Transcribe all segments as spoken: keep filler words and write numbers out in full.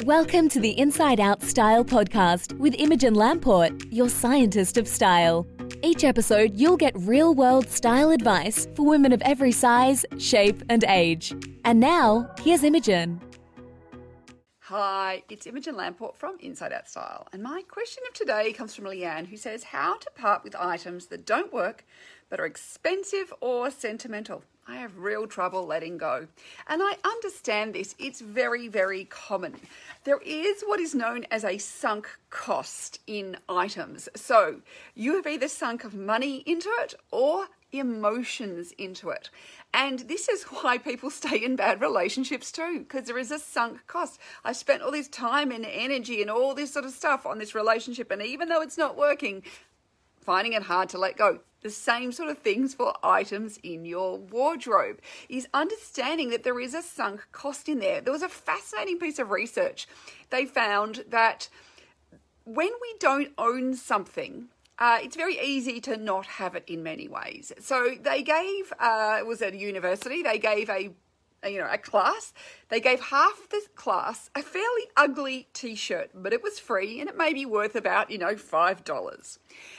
Welcome to the Inside Out Style podcast with Imogen Lamport, your scientist of style. Each episode, you'll get real-world style advice for women of every size, shape, and age. And now, here's Imogen. Hi, it's Imogen Lamport from Inside Out Style, and my question of today comes from Leanne, who says how to part with items that don't work but are expensive or sentimental. I have real trouble letting go. And I understand this. It's very, very common. There is what is known as a sunk cost in items. So you have either sunk money into it or emotions into it. And this is why people stay in bad relationships too, because there is a sunk cost. I spent all this time and energy and all this sort of stuff on this relationship, and even though it's not working, finding it hard to let go. The same sort of things for items in your wardrobe is understanding that there is a sunk cost in there. There was a fascinating piece of research. They found that when we don't own something, uh, it's very easy to not have it in many ways. So they gave, uh, it was at a university, they gave a you know, a class. They gave half the class a fairly ugly t-shirt, but it was free and it may be worth about, you know, five dollars.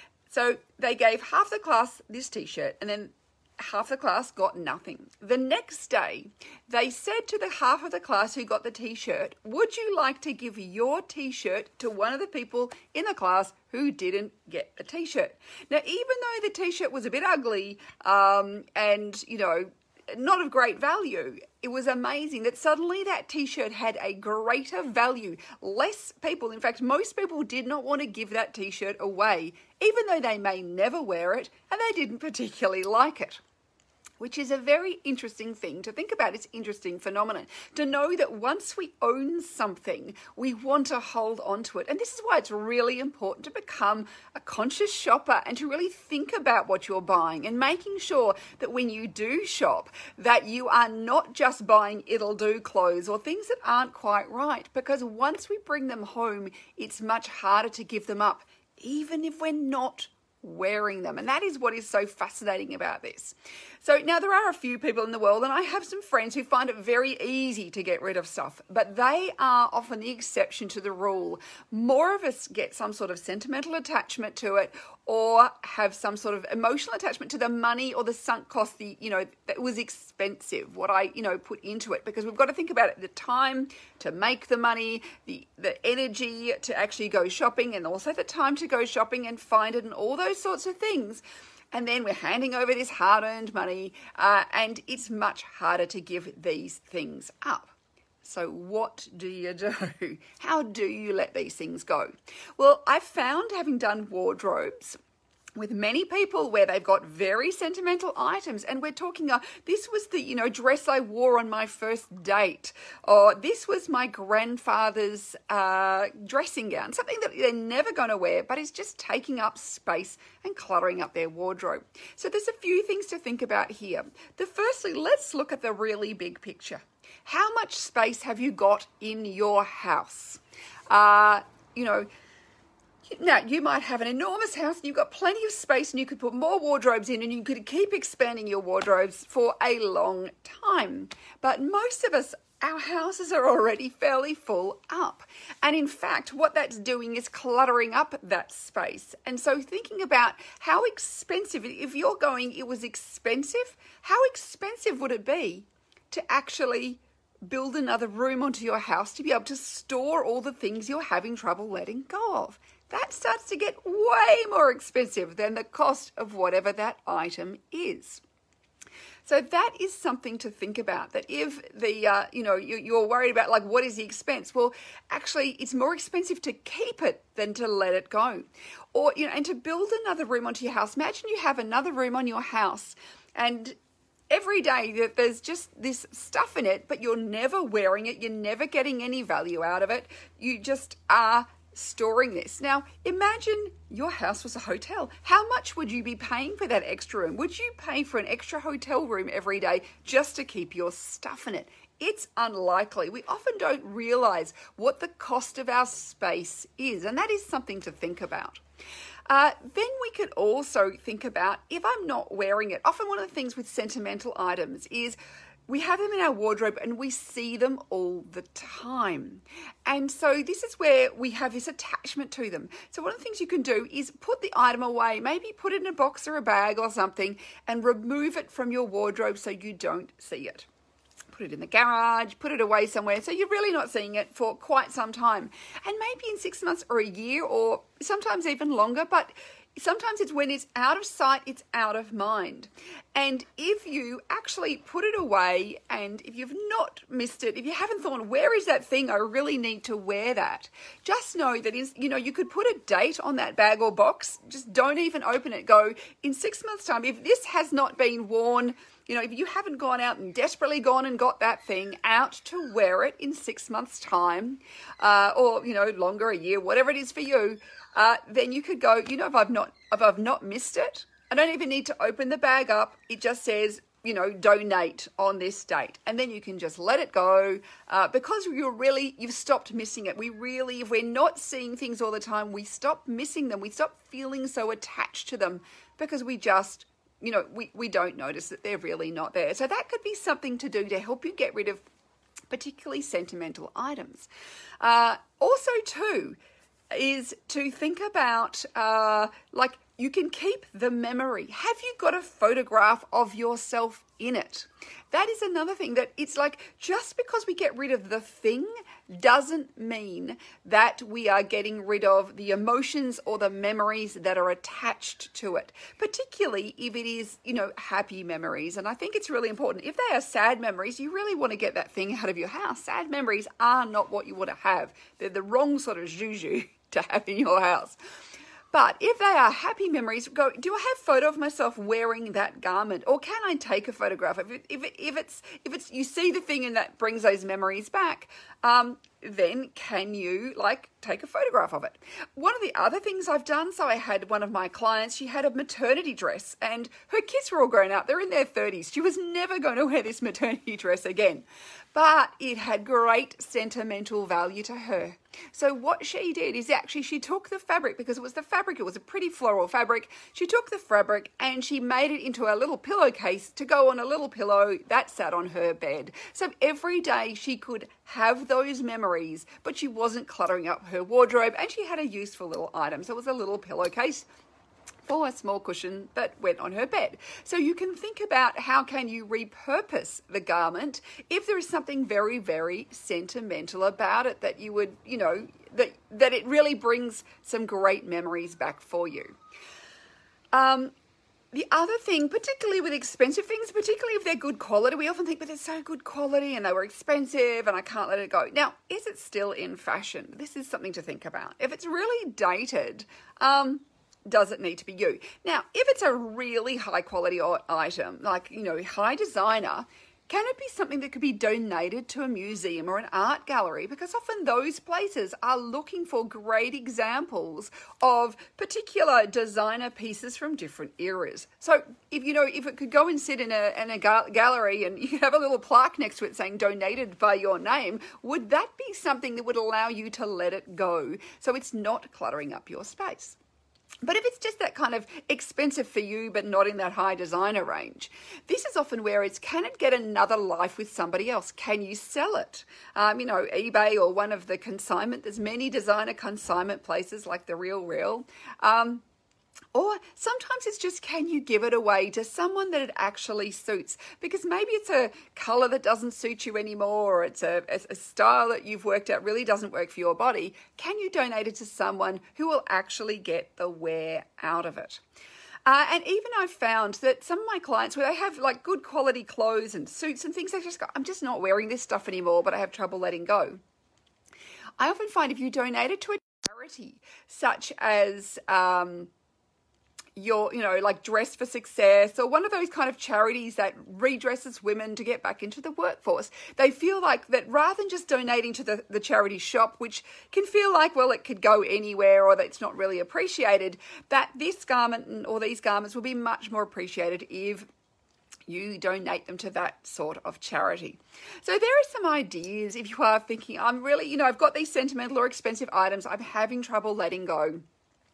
So they gave half the class this t-shirt and then half the class got nothing. The next day, they said to the half of the class who got the t-shirt, would you like to give your t-shirt to one of the people in the class who didn't get a t-shirt? Now, even though the t-shirt was a bit ugly um, and, you know, not of great value, it was amazing that suddenly that t-shirt had a greater value. Less people, in fact, most people did not want to give that t-shirt away, even though they may never wear it and they didn't particularly like it. Which is a very interesting thing to think about. It's an interesting phenomenon to know that once we own something, we want to hold on to it. And this is why it's really important to become a conscious shopper and to really think about what you're buying and making sure that when you do shop, that you are not just buying it'll do clothes or things that aren't quite right. Because once we bring them home, it's much harder to give them up, even if we're not wearing them. And that is what is so fascinating about this. So now there are a few people in the world, and I have some friends who find it very easy to get rid of stuff, but they are often the exception to the rule. More of us get some sort of sentimental attachment to it or have some sort of emotional attachment to the money or the sunk cost, the, you know, that was expensive, what I, you know, put into it, because we've got to think about it, the time to make the money, the, the energy to actually go shopping, and also the time to go shopping and find it and all those sorts of things. And then we're handing over this hard-earned money, uh, and it's much harder to give these things up. So what do you do? How do you let these things go? Well, I've found, having done wardrobes with many people where they've got very sentimental items, and we're talking, uh, this was the, you know, dress I wore on my first date, or this was my grandfather's uh, dressing gown, something that they're never going to wear, but is just taking up space and cluttering up their wardrobe. So there's a few things to think about here. The firstly, let's look at the really big picture. How much space have you got in your house? Uh, you know, Now, you might have an enormous house and you've got plenty of space and you could put more wardrobes in and you could keep expanding your wardrobes for a long time. But most of us, our houses are already fairly full up. And in fact, what that's doing is cluttering up that space. And so thinking about how expensive, if you're going, it was expensive, how expensive would it be to actually build another room onto your house to be able to store all the things you're having trouble letting go of? That starts to get way more expensive than the cost of whatever that item is. So that is something to think about, that if the, uh, you know, you, you're worried about like, what is the expense? Well, actually, it's more expensive to keep it than to let it go. Or, you know, and to build another room onto your house. Imagine you have another room on your house and every day that there's just this stuff in it, but you're never wearing it. You're never getting any value out of it. You just are storing this. Now, imagine your house was a hotel. How much would you be paying for that extra room? Would you pay for an extra hotel room every day just to keep your stuff in it? It's unlikely. We often don't realize what the cost of our space is, and that is something to think about. Uh, then we could also think about, if I'm not wearing it, often one of the things with sentimental items is we have them in our wardrobe and we see them all the time. And so this is where we have this attachment to them. So one of the things you can do is put the item away, maybe put it in a box or a bag or something, and remove it from your wardrobe so you don't see it. Put it in the garage, put it away somewhere so you're really not seeing it for quite some time. And maybe in six months or a year or sometimes even longer, but sometimes it's when it's out of sight, it's out of mind. And if you actually put it away and if you've not missed it, if you haven't thought, where is that thing? I really need to wear that. Just know that, is, you know, you could put a date on that bag or box. Just don't even open it. Go in six months' time. If this has not been worn, you know, if you haven't gone out and desperately gone and got that thing out to wear it in six months' time, uh, or, you know, longer, a year, whatever it is for you, uh, then you could go, you know, if I've not, if I've not missed it, I don't even need to open the bag up. It just says, you know, donate on this date. And then you can just let it go uh, because you're really, you've stopped missing it. We really, if we're not seeing things all the time, we stop missing them. We stop feeling so attached to them because we just, you know, we, we don't notice that they're really not there. So that could be something to do to help you get rid of particularly sentimental items. Uh, also, too, is to think about, uh, like, you can keep the memory. Have you got a photograph of yourself in it? That is another thing, that it's like, just because we get rid of the thing doesn't mean that we are getting rid of the emotions or the memories that are attached to it, particularly if it is, you know, happy memories. And I think it's really important. If they are sad memories, you really want to get that thing out of your house. Sad memories are not what you want to have. They're the wrong sort of juju to have in your house. But if they are happy memories, go, do I have a photo of myself wearing that garment? Or can I take a photograph? If, it, if, it, if, it's, if it's you see the thing and that brings those memories back, um, then can you, like, take a photograph of it? One of the other things I've done, so I had one of my clients, she had a maternity dress and her kids were all grown up. They're in their thirties. She was never going to wear this maternity dress again. But it had great sentimental value to her. So what she did is actually she took the fabric, because it was the fabric, it was a pretty floral fabric. She took the fabric and she made it into a little pillowcase to go on a little pillow that sat on her bed. So every day she could have those memories, but she wasn't cluttering up her wardrobe, and she had a useful little item. So it was a little pillowcase for a small cushion that went on her bed. So you can think about how can you repurpose the garment if there is something very, very sentimental about it that you would, you know, that, that it really brings some great memories back for you. Um, the other thing, particularly with expensive things, particularly if they're good quality, we often think, but they're so good quality and they were expensive and I can't let it go. Now, is it still in fashion? This is something to think about. If it's really dated, um, does it need to be you? Now, if it's a really high quality item, like, you know, high designer, can it be something that could be donated to a museum or an art gallery? Because often those places are looking for great examples of particular designer pieces from different eras. So if, you know, if it could go and sit in a, in a ga- gallery and you have a little plaque next to it saying donated by your name, would that be something that would allow you to let it go so it's not cluttering up your space? But if it's just that kind of expensive for you, but not in that high designer range, this is often where it's, can it get another life with somebody else? Can you sell it? Um, you know, eBay or one of the consignment, there's many designer consignment places like The Real Real. Um, Or sometimes it's just, can you give it away to someone that it actually suits? Because maybe it's a colour that doesn't suit you anymore, or it's a, a style that you've worked out really doesn't work for your body. Can you donate it to someone who will actually get the wear out of it? Uh, and even I've found that some of my clients, where they have like good quality clothes and suits and things, they just go, I'm just not wearing this stuff anymore, but I have trouble letting go. I often find if you donate it to a charity, such as um, your, you know, like Dress for Success, or one of those kind of charities that redresses women to get back into the workforce, they feel like that rather than just donating to the, the charity shop, which can feel like, well, it could go anywhere or that it's not really appreciated, that this garment or these garments will be much more appreciated if you donate them to that sort of charity. So there are some ideas if you are thinking, I'm really, you know, I've got these sentimental or expensive items, I'm having trouble letting go.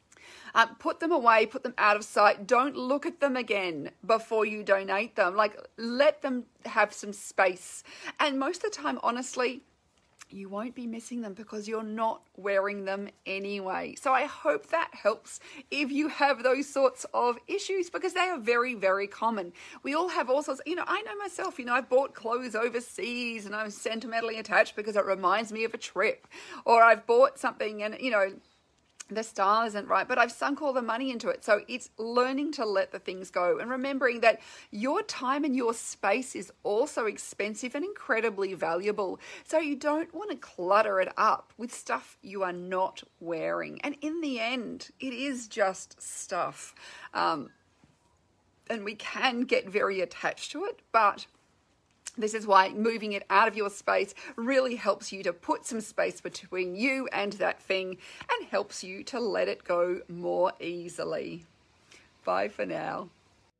Um, put them away, put them out of sight. Don't look at them again before you donate them. Like, let them have some space. And most of the time, honestly, you won't be missing them because you're not wearing them anyway. So I hope that helps if you have those sorts of issues, because they are very, very common. We all have all sorts, you know, I know myself, you know, I bought clothes overseas and I'm sentimentally attached because it reminds me of a trip. Or I've bought something and, you know, the style isn't right, but I've sunk all the money into it. So it's learning to let the things go and remembering that your time and your space is also expensive and incredibly valuable. So you don't want to clutter it up with stuff you are not wearing. And in the end, it is just stuff. Um, and we can get very attached to it, but this is why moving it out of your space really helps you to put some space between you and that thing and helps you to let it go more easily. Bye for now.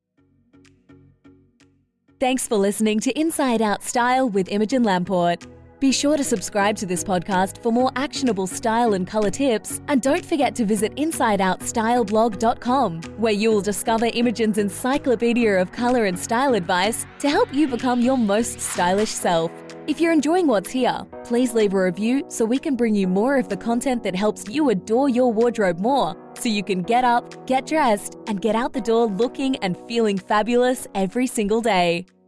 Thanks for listening to Inside Out Style with Imogen Lamport. Be sure to subscribe to this podcast for more actionable style and colour tips, and don't forget to visit inside out style blog dot com, where you'll discover Imogen's encyclopedia of colour and style advice to help you become your most stylish self. If you're enjoying what's here, please leave a review so we can bring you more of the content that helps you adore your wardrobe more, so you can get up, get dressed, and get out the door looking and feeling fabulous every single day.